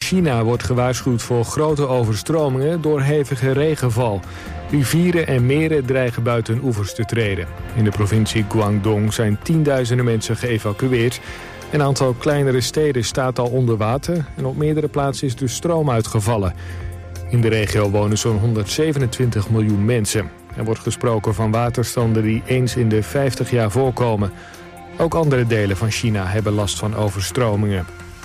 China wordt gewaarschuwd voor grote overstromingen door hevige regenval. Rivieren en meren dreigen buiten hun oevers te treden. In de provincie Guangdong zijn tienduizenden mensen geëvacueerd. Een aantal kleinere steden staat al onder water en op meerdere plaatsen is de stroom uitgevallen. In de regio wonen zo'n 127 miljoen mensen. Er wordt gesproken van waterstanden die eens in de 50 jaar voorkomen. Ook andere delen van China hebben last van overstromingen.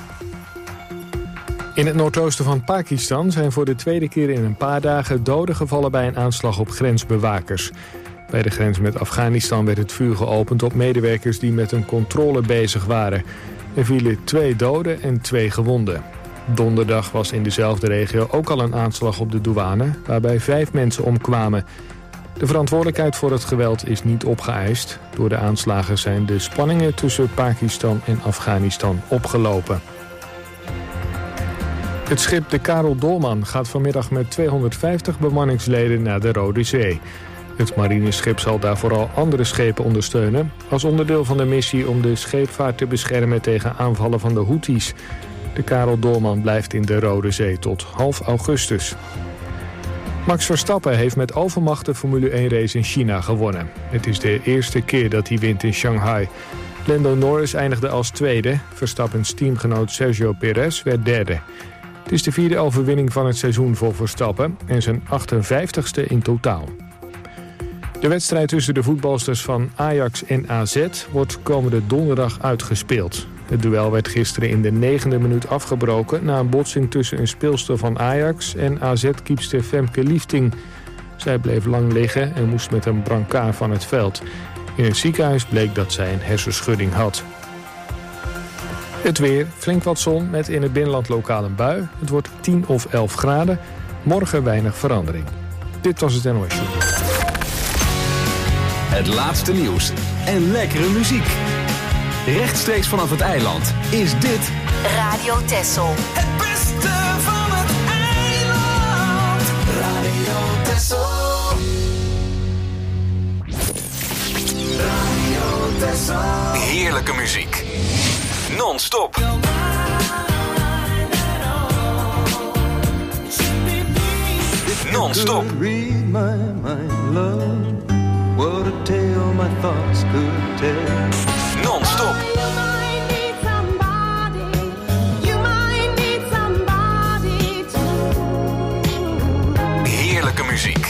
In het noordoosten van Pakistan zijn voor de tweede keer in een paar dagen doden gevallen bij een aanslag op grensbewakers. Bij de grens met Afghanistan werd het vuur geopend op medewerkers die met een controle bezig waren. Er vielen 2 doden en 2 gewonden. Donderdag was in dezelfde regio ook al een aanslag op de douane, waarbij 5 mensen omkwamen. De verantwoordelijkheid voor het geweld is niet opgeëist. Door de aanslagen zijn de spanningen tussen Pakistan en Afghanistan opgelopen. Het schip de Karel Doorman gaat vanmiddag met 250 bemanningsleden naar de Rode Zee. Het marineschip zal daar vooral andere schepen ondersteunen, als onderdeel van de missie om de scheepvaart te beschermen tegen aanvallen van de Houthis. De Karel Doorman blijft in de Rode Zee tot half augustus. Max Verstappen heeft met overmacht de Formule 1-race in China gewonnen. Het is de eerste keer dat hij wint in Shanghai. Lando Norris eindigde als tweede. Verstappens teamgenoot Sergio Perez werd derde. Het is de 4e overwinning van het seizoen voor Verstappen en zijn 58ste in totaal. De wedstrijd tussen de voetbalsters van Ajax en AZ wordt komende donderdag uitgespeeld. Het duel werd gisteren in de 9e minuut afgebroken na een botsing tussen een speelster van Ajax en AZ-kiepster Femke Liefting. Zij bleef lang liggen en moest met een brancard van het veld. In het ziekenhuis bleek dat zij een hersenschudding had. Het weer, flink wat zon met in het binnenland lokaal een bui. Het wordt 10 of 11 graden. Morgen weinig verandering. Dit was het NOS Show. Het laatste nieuws en lekkere muziek. Rechtstreeks vanaf het eiland is dit Radio Texel. Het beste van het eiland. Radio Texel. Radio Texel. heerlijke muziek. Non-stop. Non-stop. Read my mind, love. What a tale my thoughts could tell. Non-stop. Heerlijke muziek.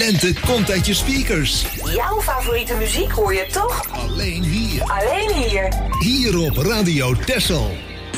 Lente komt uit je speakers. Jouw favoriete muziek hoor je toch? Alleen hier. Alleen hier. Hier op Radio Texel.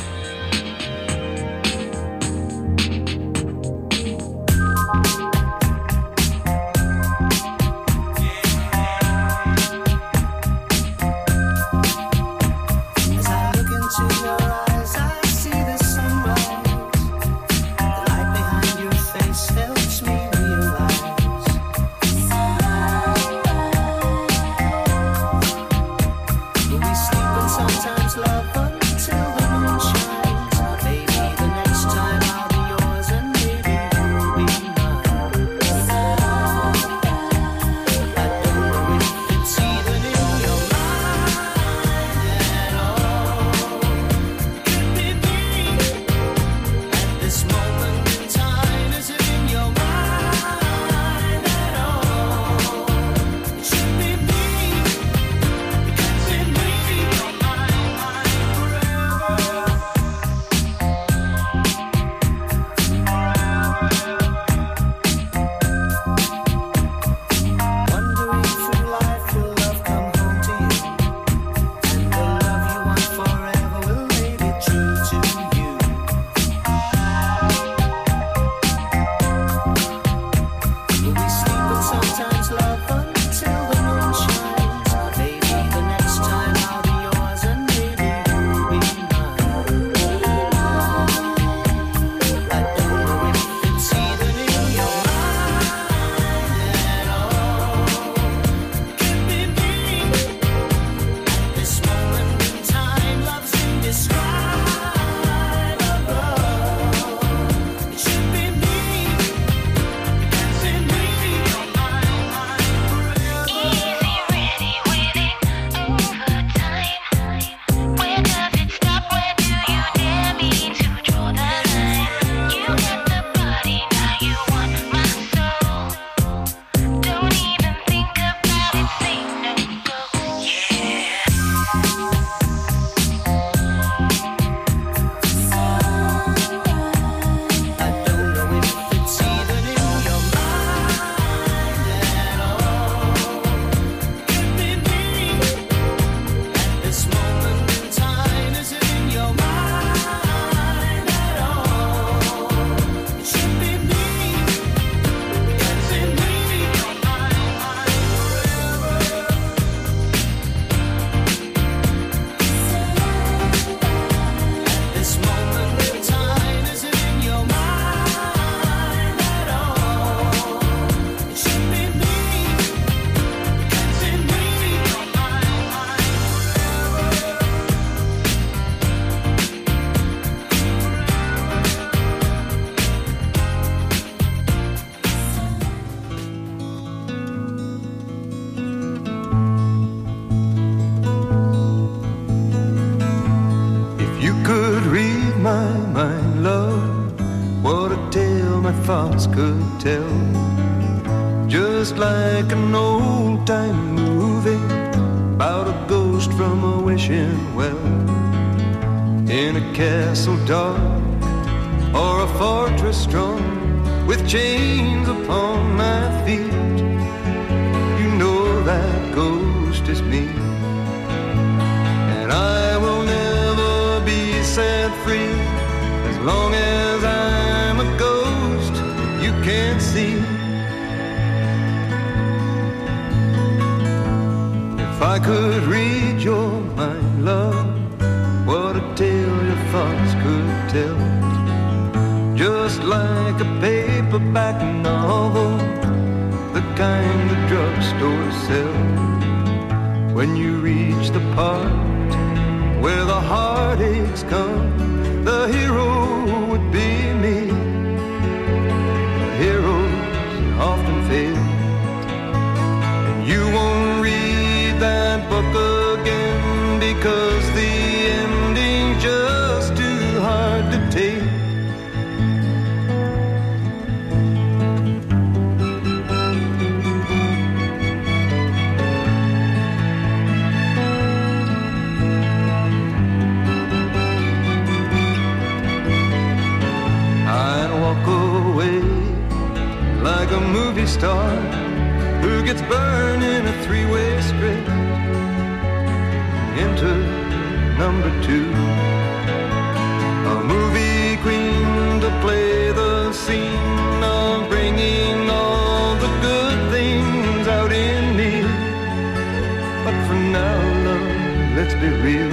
thoughts could tell. Just like an old-time movie about a ghost from a wishing well. In a castle dark or a fortress strong with chains upon my feet, you know that ghost is me. And I will never be set free as long as I'm a ghost you can't see. If I could read your mind, love, what a tale your thoughts could tell. Just like a paperback novel, the kind the drugstore sells. When you reach the part where the heartaches come, the hero would be me. The heroes often fail, and you won't read that book again because the ending's just too hard to take. Like a movie star who gets burned in a three-way script. Into number two, a movie queen to play the scene of bringing all the good things out in me. But for now, love, let's be real.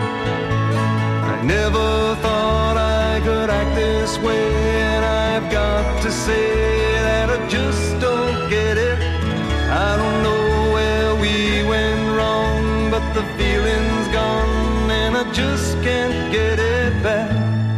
I never thought I could act this way, and I've got to say that I just don't get it. I don't know where we went wrong, but the feeling's gone, and I just can't get it back.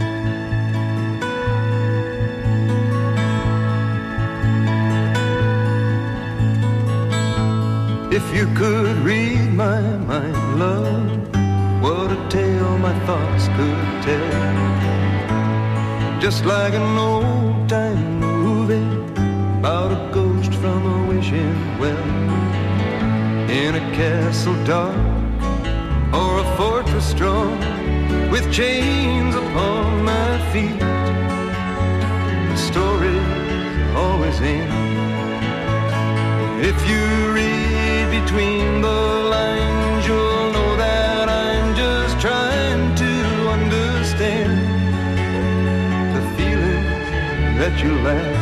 If you could read my mind, love, what a tale my thoughts could tell. Just like an old-time movie about a ghost from a wishing well, in a castle dark or a fortress strong, with chains upon my feet. The story's always ends. If you read between the lines, you'll know that I'm just trying to understand the feelings that you lack.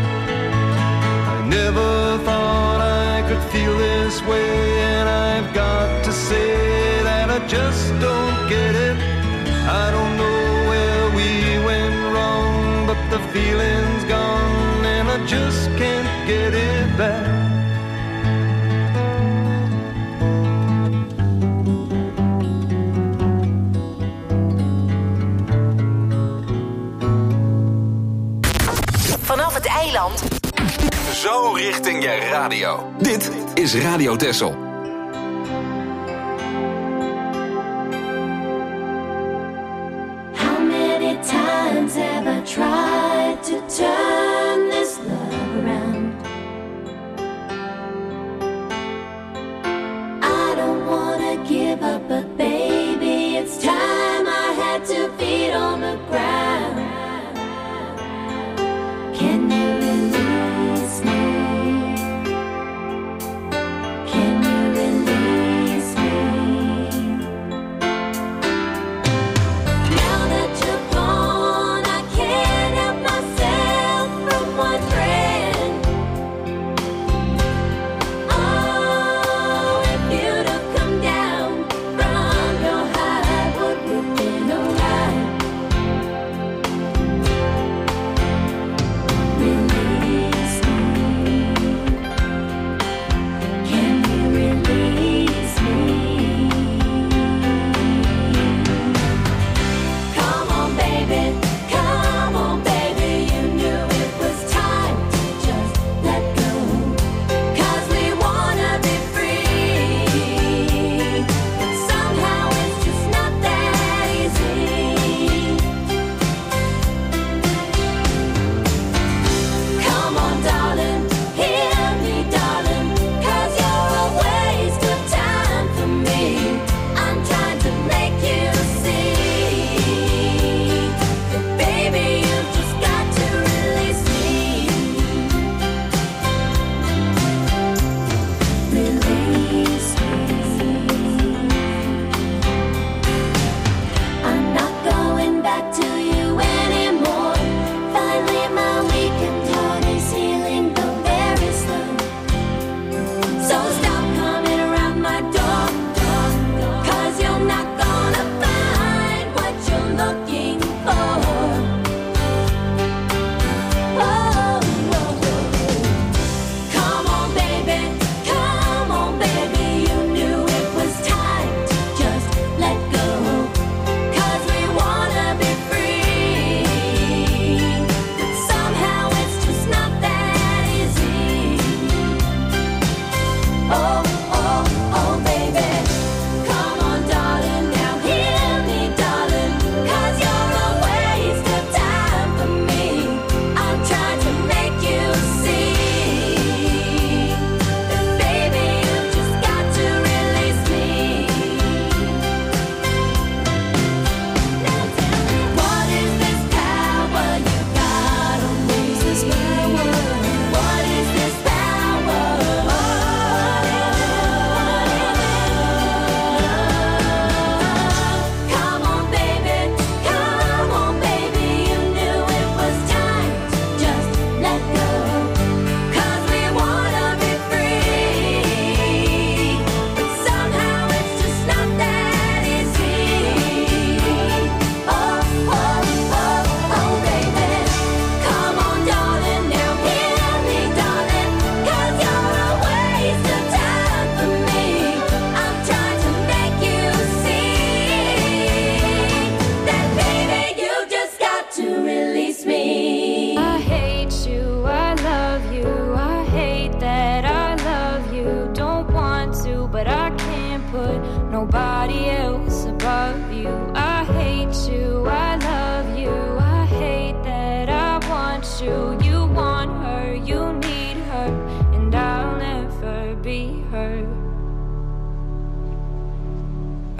I never thought I could feel this way, and I've got to say that I just don't get it. I don't know where we went wrong, but the feeling's gone, and I just can't get it back. Vanaf het eiland. Zo richting je radio. Dit is Radio Texel. How many times have I tried to turn this love around? I don't wanna give up, but baby, it's time I had 2 feet on the ground. Can you release me? Can you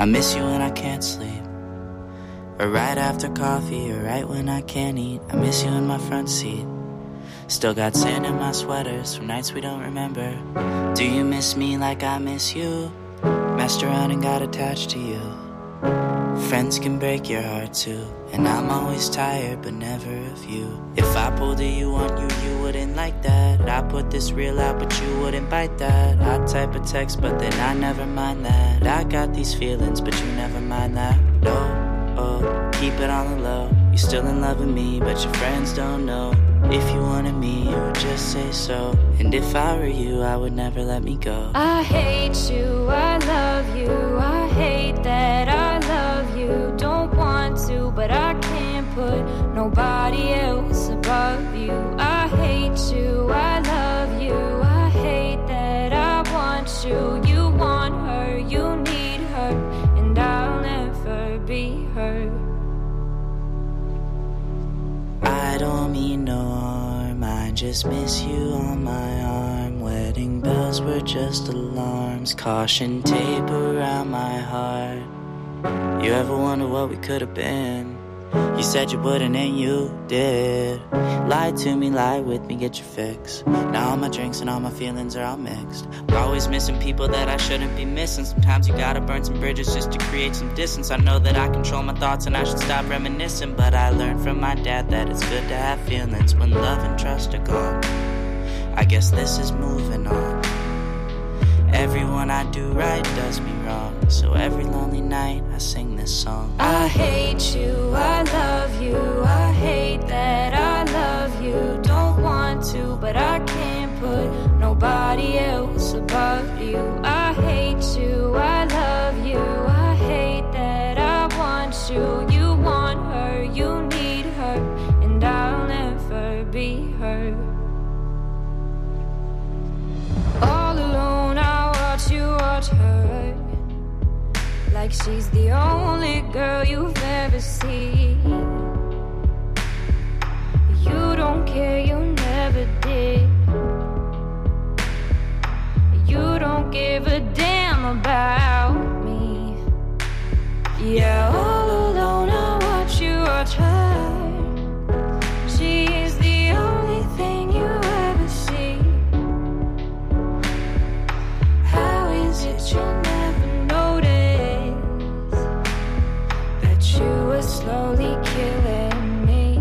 I miss you when I can't sleep, or right after coffee, or right when I can't eat. I miss you in my front seat. Still got sand in my sweaters from nights we don't remember. Do you miss me like I miss you? Messed around and got attached to you. Friends can break your heart too, and I'm always tired but never of you. If I pulled a you on you, you wouldn't like that. I put this reel out but you wouldn't bite that. I type a text but then I never mind that. I got these feelings but you never mind that. No, oh, keep it on the low. You're still in love with me but your friends don't know. If you wanted me, you would just say so. And if I were you, I would never let me go. I hate you, I love you. I hate that I love you. Don't want to, but I can't put nobody else above you. I hate you, I love you. I hate that I want you. You want her, you need her, and I'll never be her. I don't mean no harm, I just miss you on my arm. Wedding bells were just alarms, caution tape around my heart. You ever wonder what we could have been? You said you wouldn't and you did. Lie to me, lie with me, get your fix. Now all my drinks and all my feelings are all mixed. We're always missing people that I shouldn't be missing. Sometimes you gotta burn some bridges just to create some distance. I know that I control my thoughts and I should stop reminiscing, but I learned from my dad that it's good to have feelings when love and trust are gone. I guess this is moving on. Everyone I do right does me wrong, so every lonely night I sing this song. I hate you, I love you. I hate that I love you. Don't want to, but I can't put nobody else above you. I hate you, I love you. I hate that I want you. You want her, you need her, and I'll never be her. All alone I watch you watch her, like she's the only girl you've ever seen. You don't care, you never did. You don't give a damn about me. Yeah, all alone I watch you watch her. She's the only thing you ever see. How is it you never noticed that you were slowly killing me?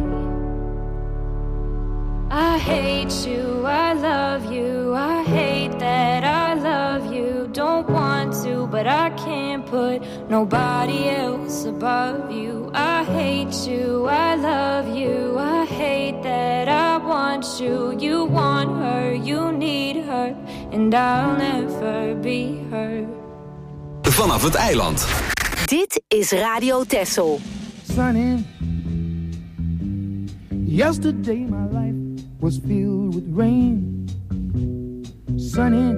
I hate you, I love you. I hate that I love you. Don't want to, but I can't put nobody else above you. I hate you, I love you. I hate that I want you. You want her, you need her, and I'll never be her. Vanaf het eiland. Dit is Radio Texel. Sunny, yesterday my life was filled with rain. Sunny,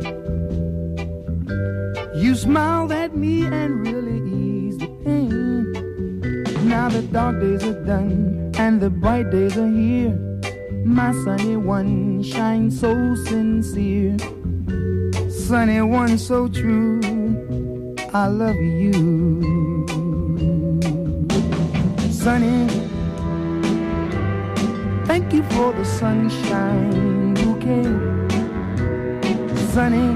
you smiled at me and really eased the pain. Now the dark days are done and the bright days are here. My sunny one shines so sincere. Sunny one so true, I love you. Sunny, thank you for the sunshine bouquet. Sunny,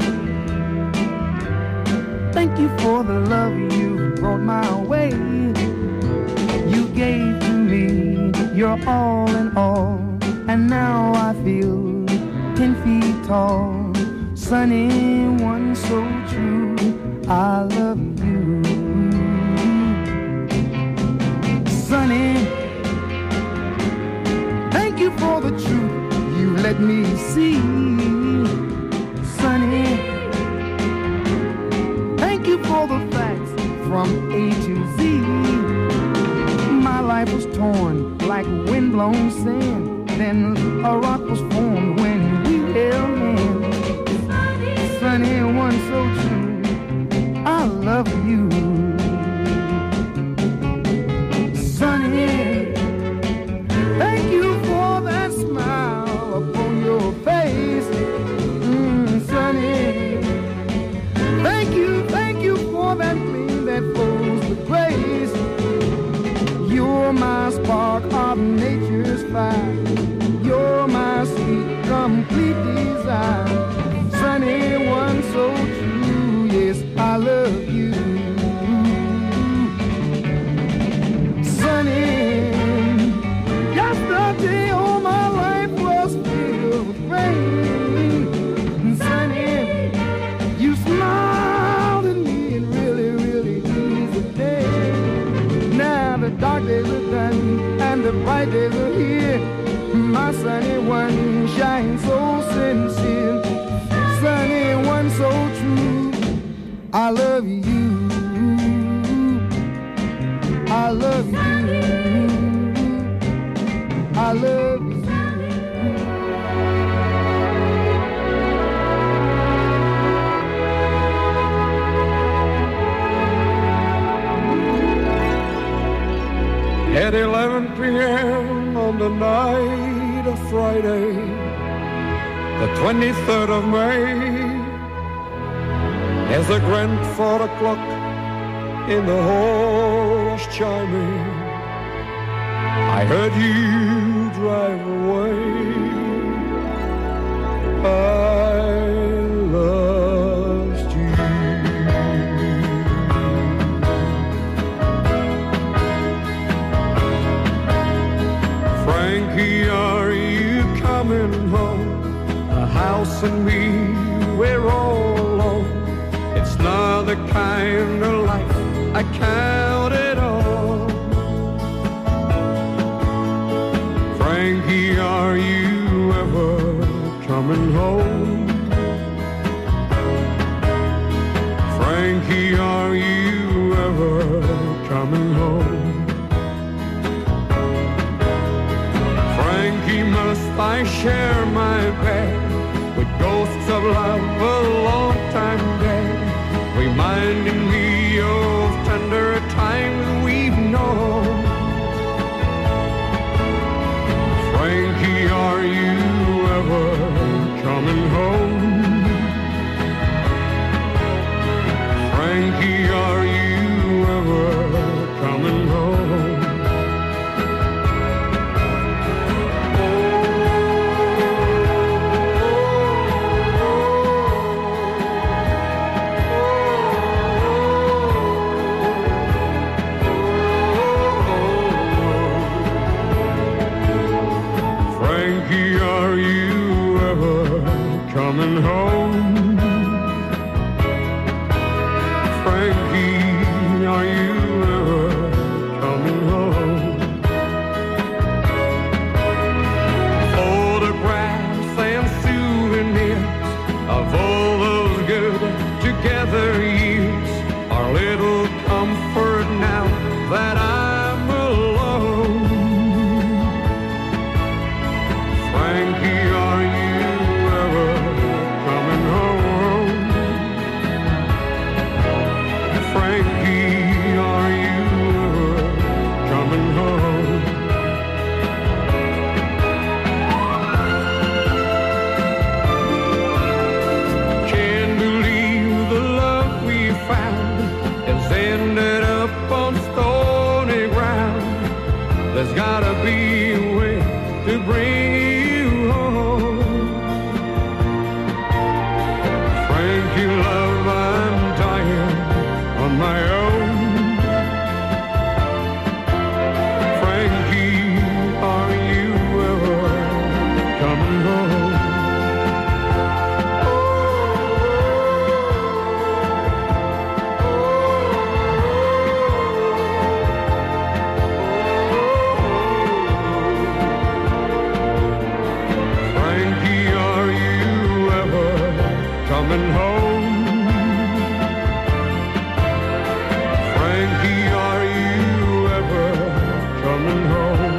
thank you for the love you brought my way. You gave to me your all in all, and now I feel 10 feet tall. Sunny one so true, I love you. Sunny, thank you for the truth you let me see. Sunny, thank you for the facts from A to Z. My life was torn like windblown sand, then a rock was formed when we held hands. Sunny one so true, I love you. Sunny, thank you for that smile upon your face. Sunny, thank you for that gleam that flows complete desire. Sunny one so true, yes, I love you. Sunny, yesterday all my life was filled with rain. Sunny, you smiled at me and really, really eased the day. Now the dark days are done and the bright days are here. My sunny one shines so sincere. Sunny one so true. I love you. I love you. I love you. At 11 p.m. on the night of Friday, the 23rd of May, as the grandfather clock in the hall was chiming, I heard you drive away. I lost you. Frankie, are you coming home? The house and me, we're all alone. It's not the kind of life I counted on. Frankie, are you ever coming home? Frankie, are you ever coming home? Frankie, must I share my bed with ghosts of love a long time dead, reminding me of tender times we've known? Frankie, are you ever coming home? Frankie, are you ever coming home? Frankie, are you ever coming home? Frankie, are you ever coming home? Photographs and souvenirs of all those good together years are little comfort now that I'm alone. Frankie, are you ever coming home? Frankie, are you ever coming home? Can't believe the love we found has ended up on stony ground. There's gotta be a way to bring you home. Frankie, love, I'm dying on my own. Frankie, are you ever coming home? Frankie, are you ever coming home? Frankie, are you ever coming home?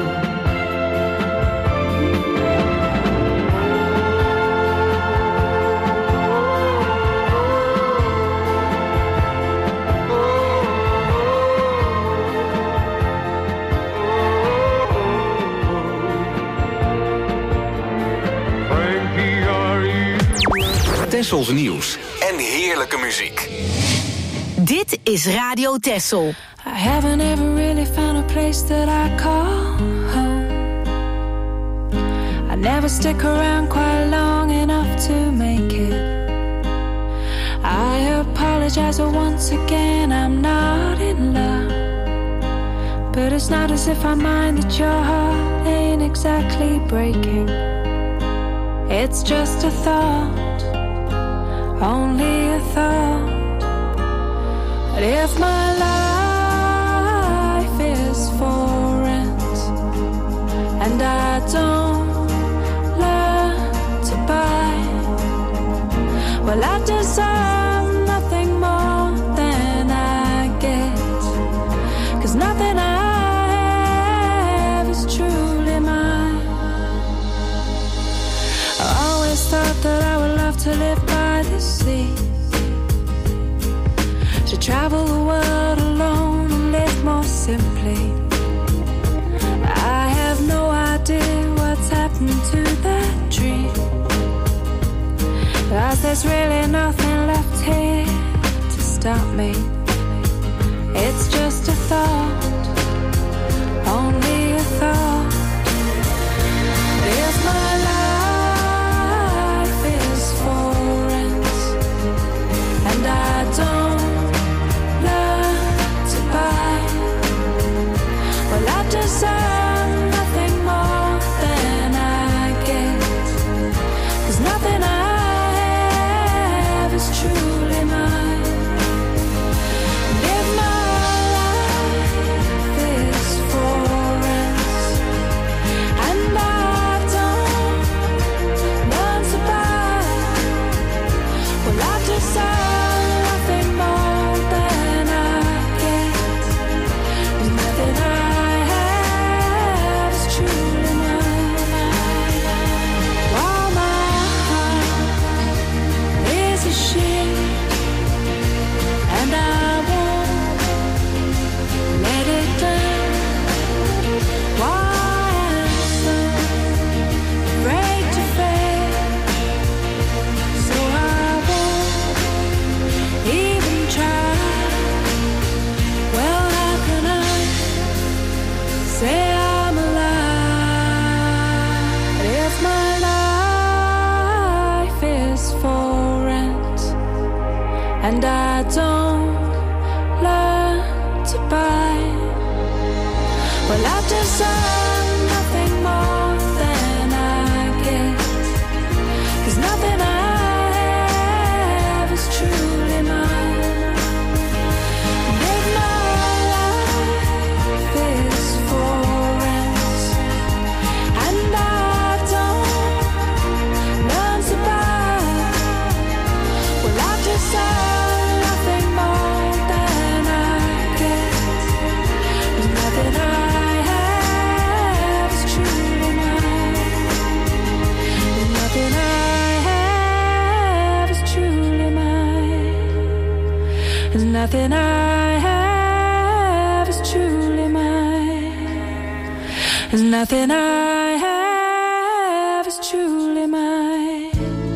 Frankie, are you... Tessels nieuws en heerlijke muziek. Dit is Radio Tessel. I haven't ever really found a place that I call home. I never stick around quite long apologize once again, I'm not in love. But it's not as if I mind that your heart ain't exactly breaking. It's just a thought, only a thought. But if my life is for rent and I don't learn to buy, well, I deserve nothing more than I get. 'Cause nothing I have is truly mine. I always thought that I would love to live by the sea, to travel the world alone and live more simply. I have no idea what's happened to that dream, 'cause there's really nothing left here to stop me. It's just a thought, only a thought. If my life is for rent and I don't learn to buy, well, I deserve nothing more than I get. 'Cause nothing I have is truly mine. And if my life is for rent and I don't learn to buy, well, I deserve nothing more than I get. 'Cause nothing I have is truly mine. While my heart is a ship and I won't let it down. Why am so afraid to fail? So I won't even try. Well, how can I say I'm alive if my life is for rent and I don't learn to buy? Well, I deserve nothing more than I get. 'Cause nothing I have is truly mine. And if my life is for rent and I don't learn to buy, well, I deserve nothing more than I get. 'Cause nothing I have is truly mine. And nothing I have is truly mine. And nothing I have is truly mine. And nothing I have is truly mine.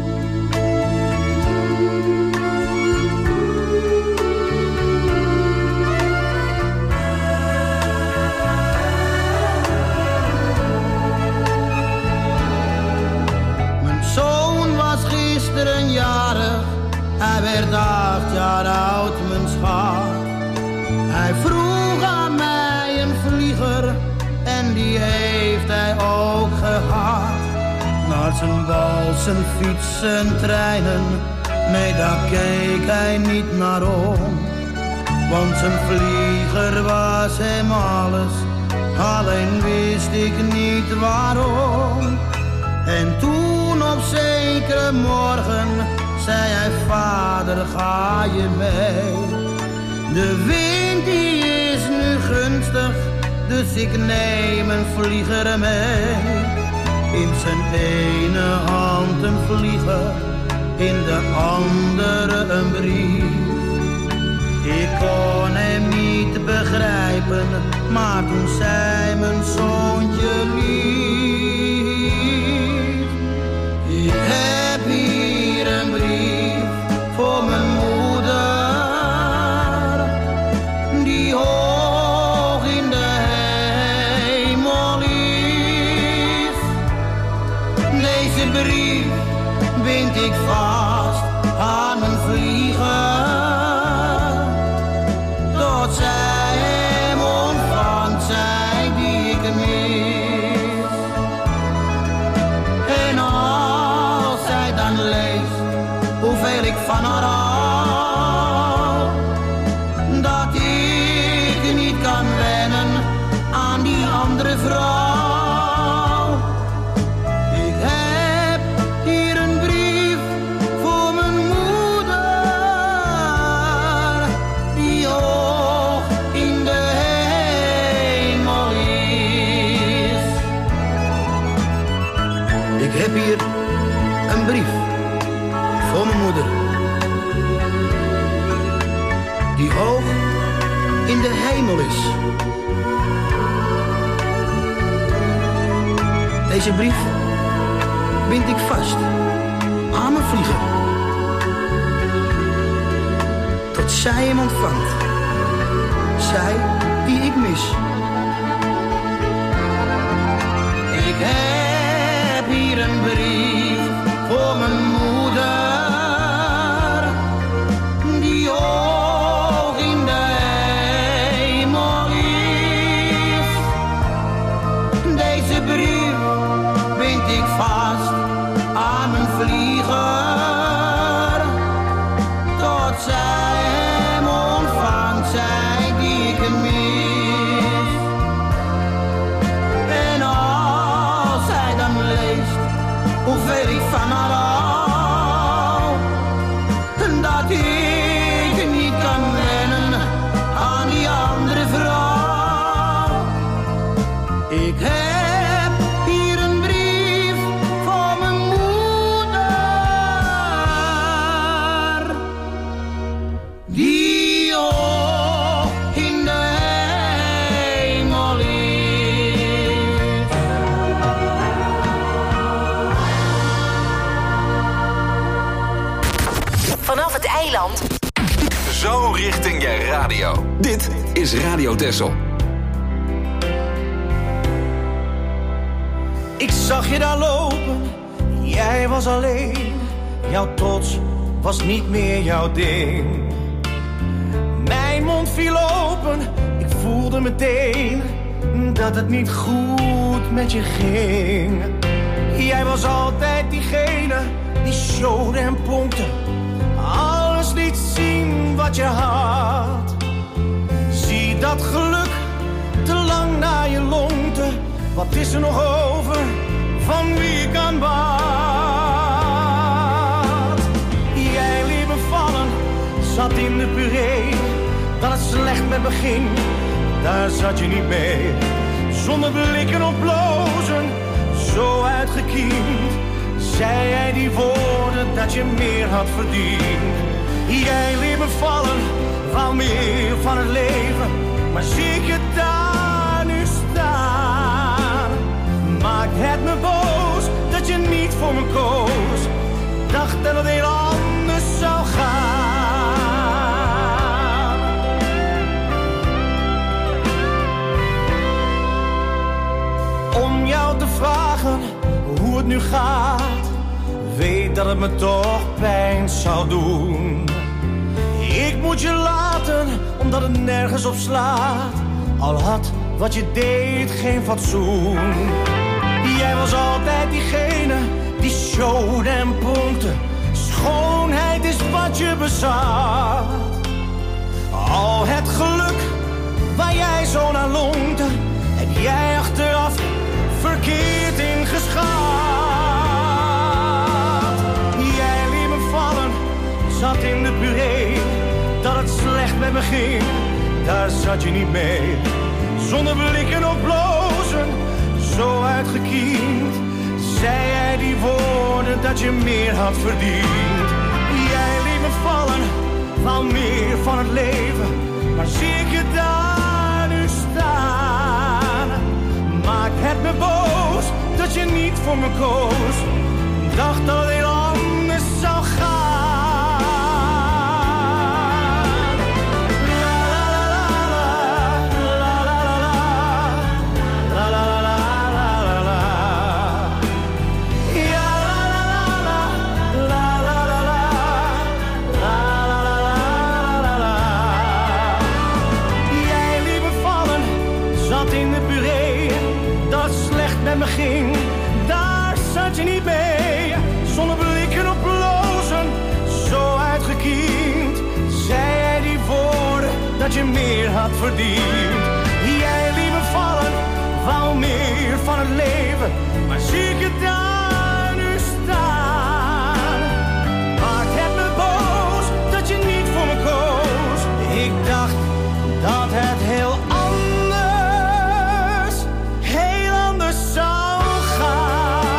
Mijn zoon was gisteren jarig, hij werd 8 jaar oud, mijn schat. Hij vroeg aan mij een vlieger en die heeft hij ook gehad. Naar zijn bal, zijn fiets, zijn treinen, nee, daar keek hij niet naar om. Want zijn vlieger was hem alles, alleen wist ik niet waarom. En toen op zekere morgen zei hij: vader, ga je mee? De wind die is nu gunstig, dus ik neem een vlieger mee. In zijn ene hand een vlieger, in de andere een brief. Ik kon hem niet begrijpen, maar toen zei mijn zoontje lief: ik heb hier een brief voor mijn moeder, die hoog in de hemel is. Deze brief bind ik vast aan mijn vlieger. dan leest hoeveel ik van haar hou, dat ik niet kan wennen aan die andere vrouw. Ik heb hier een brief voor mijn moeder, die hoog in de hemel is. Ik heb hier een brief voor mijn moeder, die hoog in de hemel is. Deze brief bind ik vast aan mijn vlieger, tot zij hem ontvangt, zij die ik mis. Ik heb hier een brief voor mijn moeder, die hoog in de hemel is. Deze brief bind ik vast aan mijn vlieger, tot zij hem ontvangt, zij die ik mis. En als hij dan leest hoeveel ik van haar hou, dat ik niet kan wennen aan die andere vrouw. Ik heb hier een brief voor mijn moeder, die hoog in de hemel is. Vanaf het eiland. Zo richting je radio. Dit is Radio Texel. Ik zag je daar lopen, jij was alleen. Jouw trots was niet meer jouw ding. Mijn mond viel open, ik voelde meteen dat het niet goed met je ging. Jij was altijd diegene die showde en pompte, alles liet zien wat je had. Zie dat geluk te lang naar je longte, wat is er nog over van wie ik aan bad? Jij liet me vallen, zat in de puree, dat het slecht met me ging, daar zat je niet mee. Zonder blikken of blozen, zo uitgekiend, zei jij die woorden dat je meer had verdiend. Jij liet me vallen, wou meer van het leven, maar zie ik je daar nu staan. Maakt het me boos dat je niet voor me koos, dacht dat het heel anders zou gaan. Om jou te vragen hoe het nu gaat, weet dat het me toch pijn zou doen. Ik moet je laten, omdat het nergens op slaat, al had wat je deed geen fatsoen. Jij was altijd diegene die showde en pompte, schoonheid is wat je bezat. Al het geluk waar jij zo naar longte, heb jij achteraf verkeerd ingeschat. Jij liet me vallen, zat in de puree, dat het slecht met me ging, daar zat je niet mee. Zonder blikken of blozen, zo uitgekiend, zei jij die woorden dat je meer had verdiend. Jij liet me vallen, wou meer van het leven, maar zie ik je daar nu staan. Maakt het me boos dat je niet voor me koos, dacht dat het heel anders zou gaan. Met me ging, daar zat je niet mee. Zonder verdient. Jij liet me vallen, wou meer van het leven, maar zie ik je daar nu staan. Maakt het me boos dat je niet voor me koos. Ik dacht dat het heel anders zou gaan.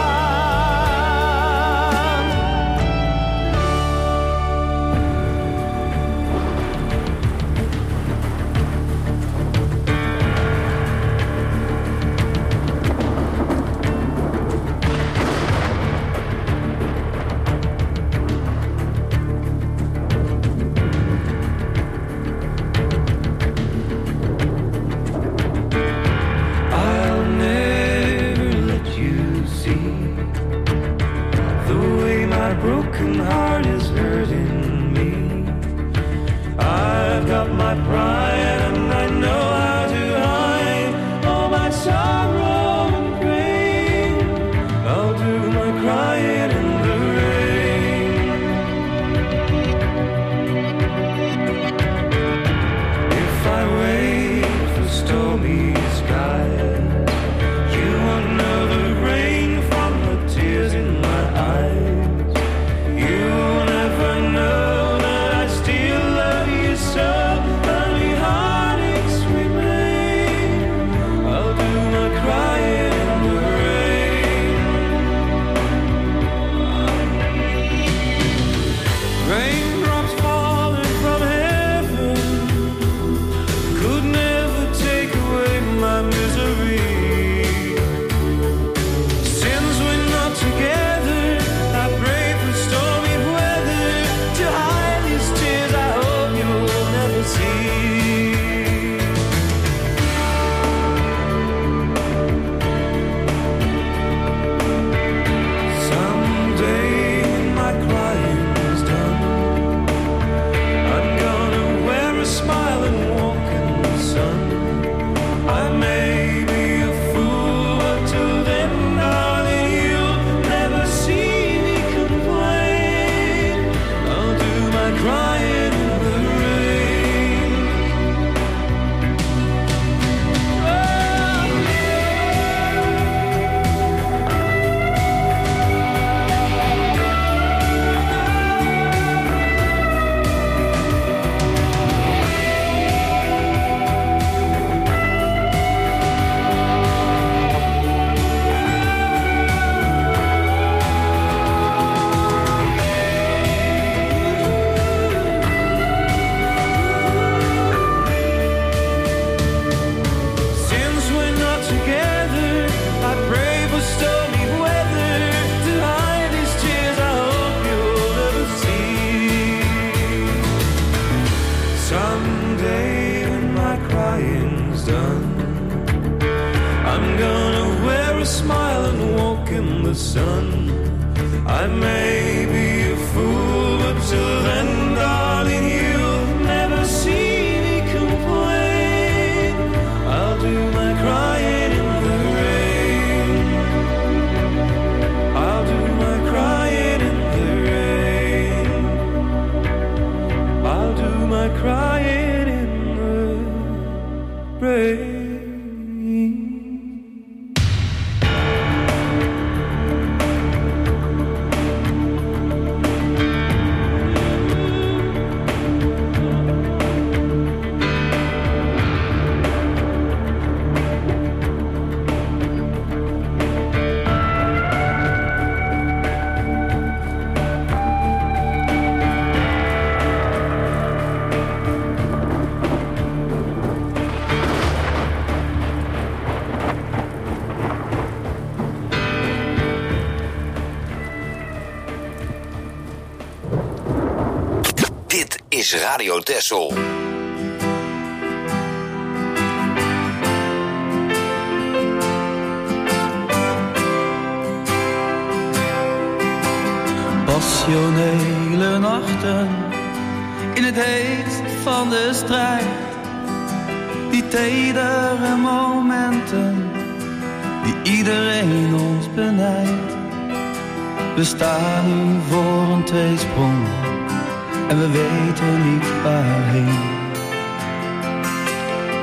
Broken heart is hurting me. I've got my pride and I know how to hide all my sorrow and pain. I'll do my crying in the rain. If I wait for stormy skies, you won't know the rain from the tears in my eyes. You'll never know that I still love you so. Only heartaches remain. I'll do my crying in the rain. Raindrops falling from heaven could never take away my misery. Since we're not together, I pray for stormy weather to hide these tears I hope you'll never see. Someday when my crying is done, I'm gonna wear a smile and walk in the sun. I may be a fool, but till then, darling, you'll never see me complain. I'll do my crying in the rain. Since we're not together, I pray for stormy weather to hide these tears I hope you'll never see. Someday when my crying's done, I'm gonna wear a smile and walk in the sun. I may be a fool, but till then, darling, you'll never see me complain. I'll do my crying in the rain. I'll do my crying in the rain. I'll do my crying in the rain. is Radio Texel. Passionele nachten in het heetst van de strijd. Die tedere momenten die iedereen ons benijdt. We staan nu voor een tweesprong en we weten niet waarheen.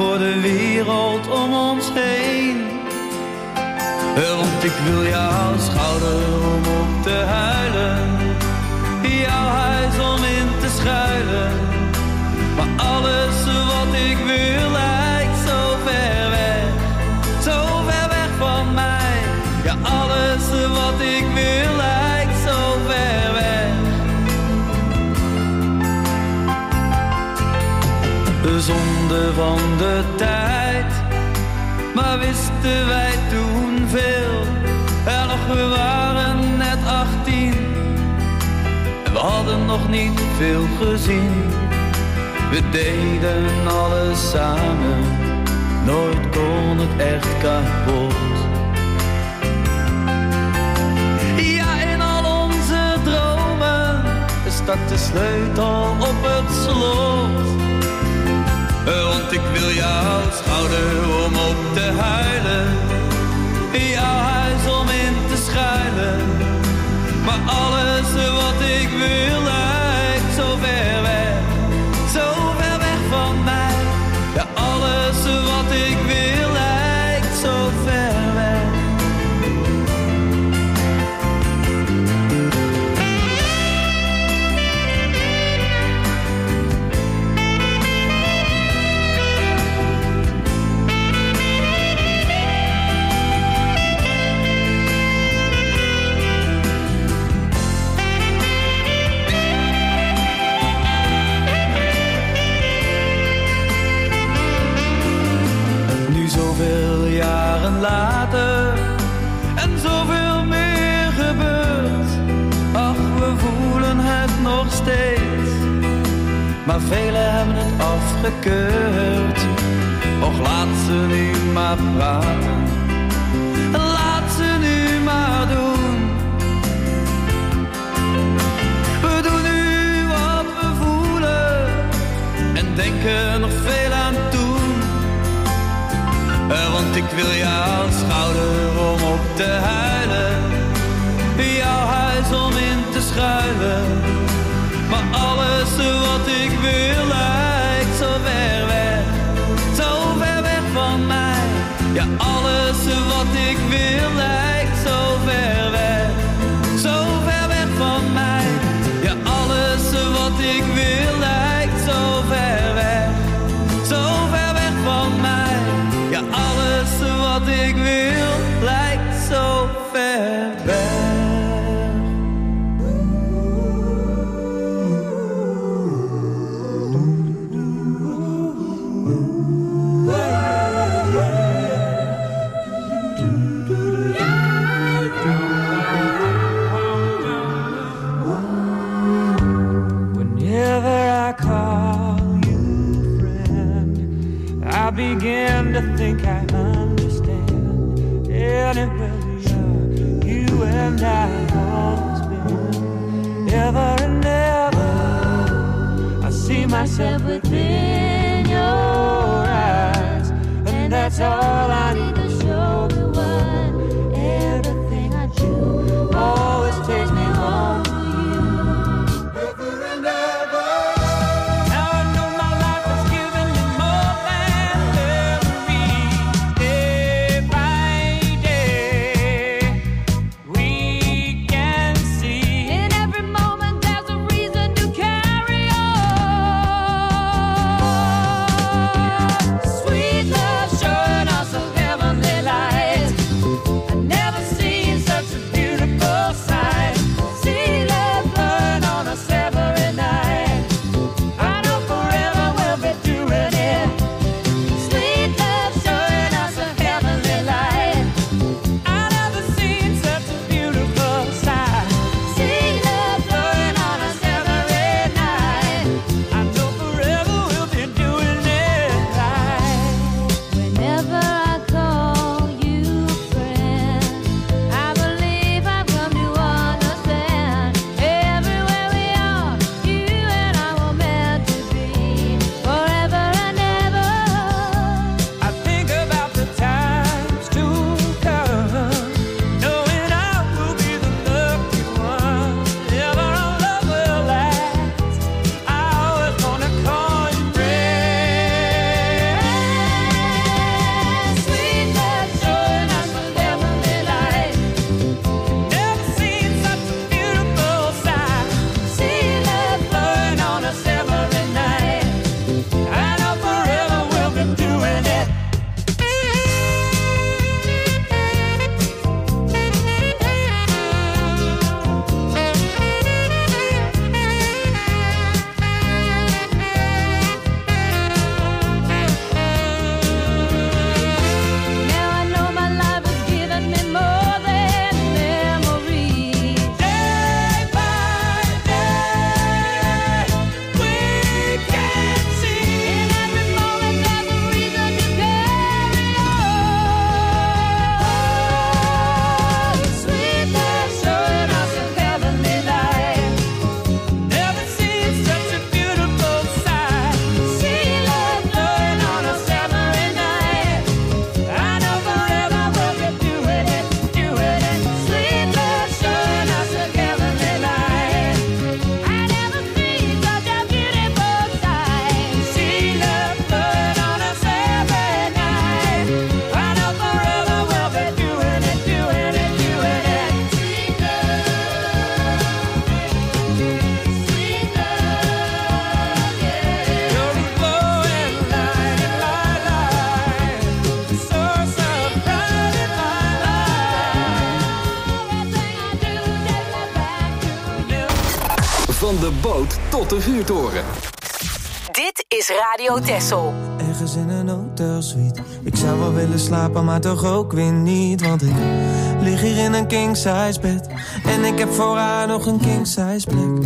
voor de wereld om ons heen. Want ik wil jouw schouder om op te huilen, jouw huis om in te schuilen. Maar alles wat ik wil lijkt zo ver weg van mij. Ja, alles wat ik wil lijkt zo ver weg. De zonde van de tijd, maar wisten wij toen veel. En nog, we waren net 18 en we hadden nog niet veel gezien. We deden alles samen, nooit kon het echt kapot. Ja, in al onze dromen stak de sleutel op het slot. Want ik wil jouw schouder om op te huilen, jouw huis om in te schuilen. Maar alles wat ik wil lijkt zo ver weg van mij. Ja, alles wat ik wil lijkt zo ver weg. Zoveel jaren later en zoveel meer gebeurt. Ach, we voelen het nog steeds, maar velen hebben het afgekeurd. Och, laat ze nu maar praten, laat ze nu maar doen. We doen nu wat we voelen en denken nog veel aan toe. Want ik wil jouw schouder om op te huilen, jouw huis om in te schuilen. Maar alles wat ik wil lijkt zo ver weg van mij. Ja, alles wat ik wil lijkt zo ver weg van mij. Ja, alles wat ik wil lijkt zo ver weg van mij. Ja, alles wat ik wil lijkt zo ver weg. Whenever I call you friend, I begin to think I understand. And it will be you and I always been. Ever and ever, I see myself within your eyes, and that's all I need to show me why everything I do always takes me home. Sweet love, showing us of heaven Van de boot tot de vuurtoren. Dit is Radio Texel. Ergens in een hotelsuite. Ik zou wel willen slapen, maar toch ook weer niet. Want ik lig hier in een king-size bed. En ik heb voor haar nog een king-size plek.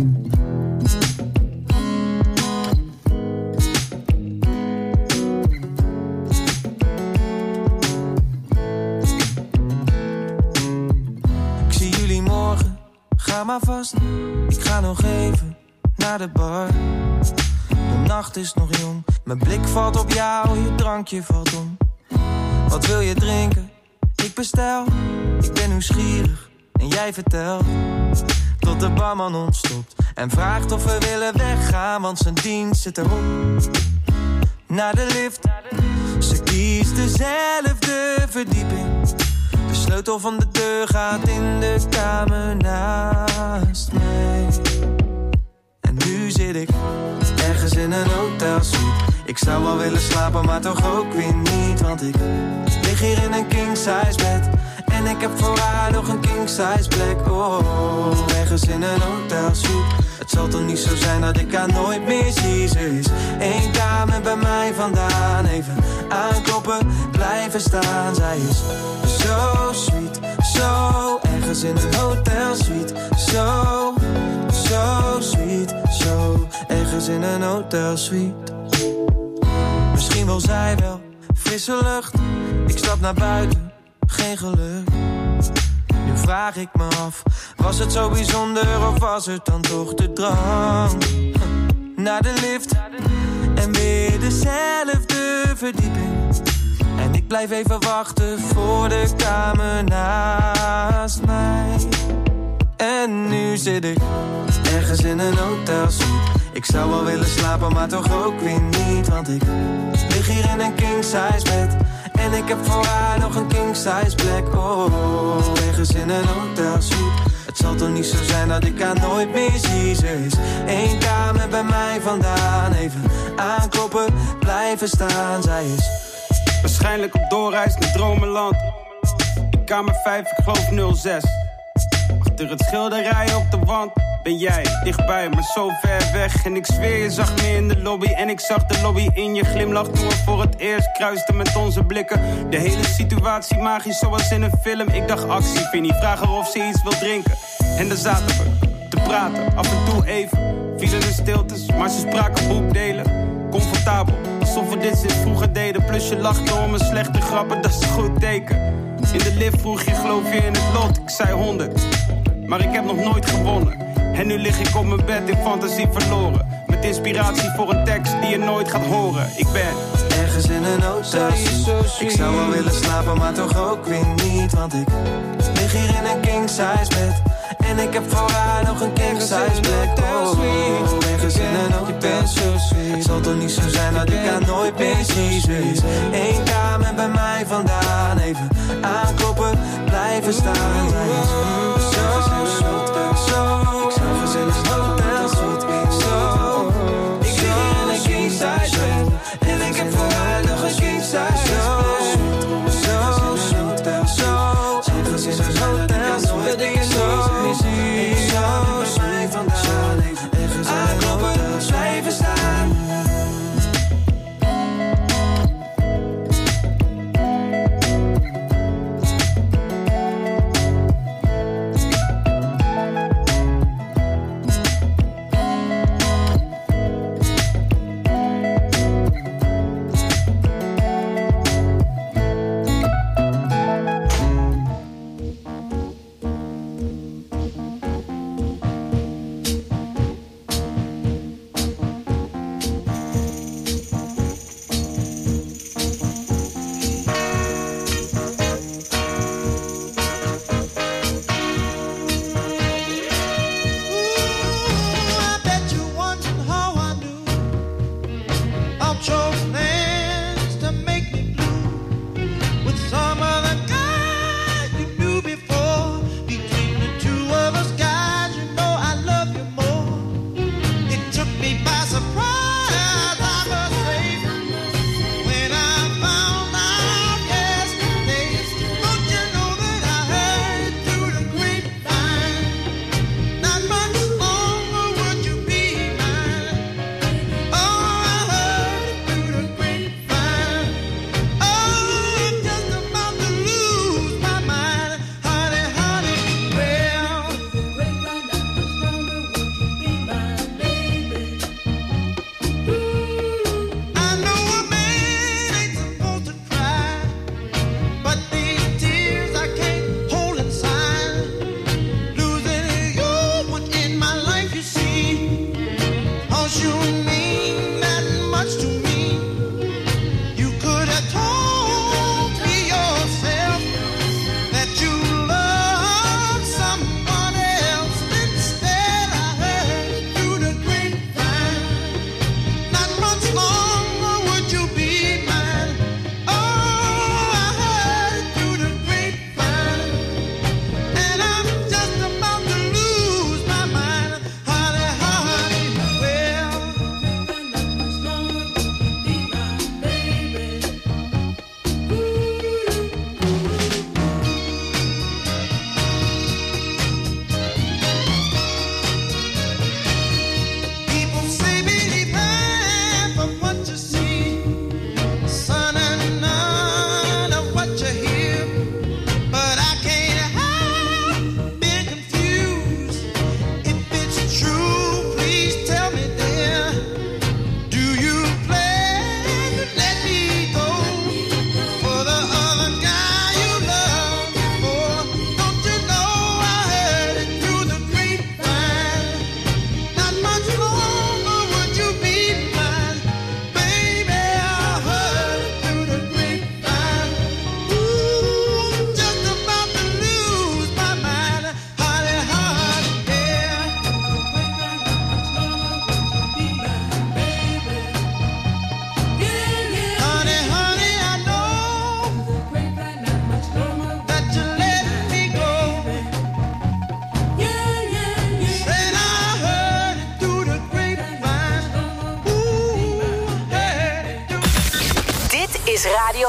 Ik zie jullie morgen, ga maar vast. Ik ga nog even naar de bar. De nacht is nog jong, mijn blik valt op jou, je drankje valt om. Wat wil je drinken? Ik bestel, ik ben nieuwsgierig en jij vertelt. Tot de barman ontstopt en vraagt of we willen weggaan, want zijn dienst zit erop. Naar de lift, ze kiest dezelfde verdieping. De sleutel van de deur gaat in de kamer naast mij. En nu zit ik ergens in een hotelsuite. Ik zou wel willen slapen, maar toch ook weer niet. Want ik lig hier in een king-size bed. En ik heb voor haar nog een king-size plek. Oh, ergens in een hotelsuite. Het zal toch niet zo zijn dat ik haar nooit meer zie. Ze is 1 kamer bij mij vandaan. Even aankloppen, blijven staan. Zij is zo sweet, zo ergens in een hotelsuite. Zo sweet, zo ergens in een hotelsuite. Misschien wil zij wel frisse lucht. Ik stap naar buiten, geen geluk. Nu vraag ik me af, was het zo bijzonder of was het dan toch de drang? Naar de lift en weer dezelfde verdieping. En ik blijf even wachten voor de kamer naast mij. En nu zit ik ergens in een hotelsuite. Ik zou wel willen slapen, maar toch ook weer niet. Want ik lig hier in een king-size bed. En ik heb voor haar nog een king-size plek. Oh, ergens in een hotelsuite. Het zal toch niet zo zijn dat ik haar nooit meer zie. Ze is 1 kamer bij mij vandaan. Even aankloppen, blijven staan. Zij is waarschijnlijk op doorreis naar dromenland. In kamer 5, ik geloof 06. Achter het schilderij op de wand ben jij dichtbij, maar zo ver weg. En ik zweer, je zag me in de lobby. En ik zag de lobby in je glimlach toen we voor het eerst kruisten met onze blikken. De hele situatie magisch, zoals in een film. Ik dacht actie, Vinnie, vraag haar of ze iets wil drinken. En daar zaten we te praten, af en toe even. Vielen de stiltes, maar ze spraken boekdelen. Comfortabel, alsof we dit sinds vroeger deden. Plus je lachte om mijn slechte grappen, dat is een goed teken. In de lift vroeg je, geloof je in het lot? Ik zei 100, maar ik heb nog nooit gewonnen. En nu lig ik op mijn bed in fantasie verloren. Met inspiratie voor een tekst die je nooit gaat horen. Ik ben ergens in een hotelsuite. Ik zou wel willen slapen, maar toch ook weer niet. Want ik lig hier in een king-size bed. En ik heb voor haar nog een king-size plek. Oh, ergens in een hotelsuite. Het zal toch niet zo zijn dat ik haar nooit meer zie. Ze is 1 kamer bij mij vandaan. Even aankloppen, blijven staan. Zij is zo. Ik zou gezellig hotelsuite. Zo. Ik lig hier in een king-size bed. En ik heb voor haar nog een king-size plek. Zo. Ergens in een hotelsuite.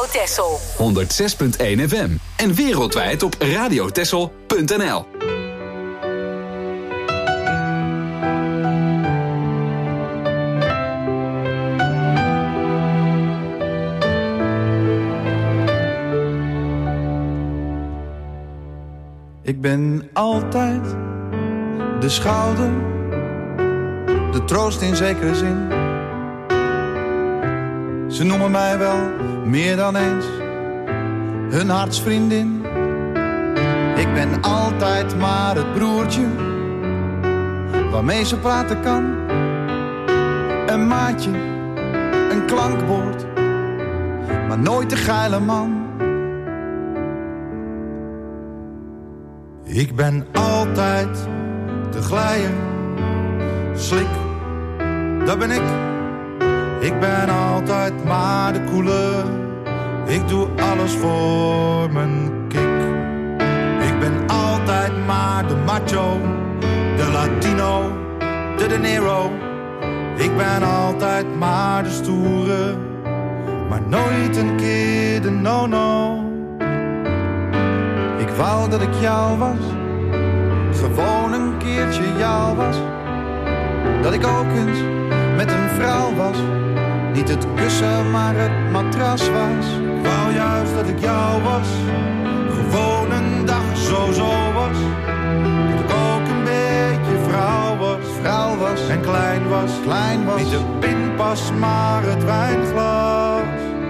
Texel. 106.1 FM. En wereldwijd op radiotexel.nl. Ik ben altijd de schouder, de troost in zekere zin. Ze noemen mij wel meer dan eens hun hartsvriendin. Ik ben altijd maar het broertje waarmee ze praten kan. Een maatje, een klankwoord, maar nooit de geile man. Ik ben altijd de glijer, slik, dat ben ik. Ik ben altijd maar de koele, ik doe alles voor mijn kick. Ik ben altijd maar de macho, de Latino, de De Niro. Ik ben altijd maar de stoere, maar nooit een keer de no-no. Ik wou dat ik jou was, gewoon een keertje jou was. Dat ik ook eens met een vrouw was, niet het kussen maar het matras was. Ik wou juist dat ik jou was, gewoon een dag zo was. Dat ik ook een beetje vrouw was en klein was. Niet de pinpas maar het wijnglas.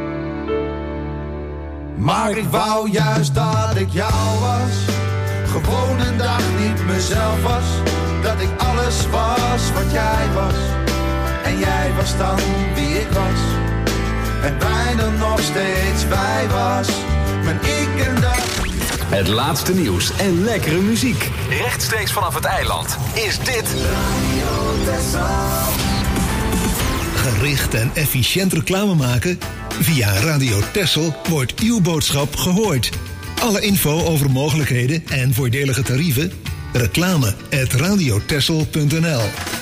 Maar ik wou juist dat ik jou was, gewoon een dag niet mezelf was. Dat ik alles was wat jij was, en jij was dan wie ik was. En bijna nog steeds wij was, mijn ik en dat. Het laatste nieuws en lekkere muziek. Rechtstreeks vanaf het eiland is dit Radio Texel. Gericht en efficiënt reclame maken? Via Radio Texel wordt uw boodschap gehoord. Alle info over mogelijkheden en voordelige tarieven? reclame@radiotexel.nl.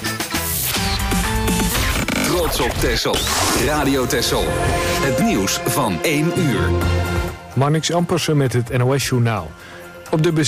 Trots op Texel. Radio Texel. Het nieuws van 1 uur. Marnix Ampersen met het NOS-journaal. Op de